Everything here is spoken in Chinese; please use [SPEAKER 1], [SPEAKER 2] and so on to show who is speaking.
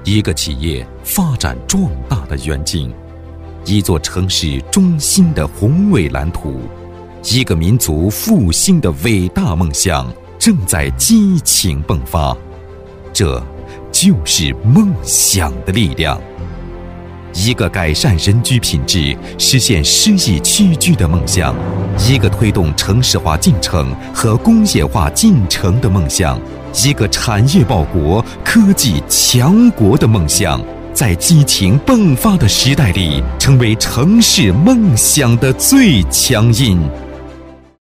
[SPEAKER 1] 一个企业发展壮大的远景，一座城市中心的宏伟蓝图，一个民族复兴的伟大梦想正在激情迸发。这就是梦想的力量。一个改善人居品质、实现失意屈居的梦想，一个推动城市化进程和工业化进程的梦想，一个产业报国、科技强国的梦想，在激情迸发的时代里，成为城市梦想的最强音。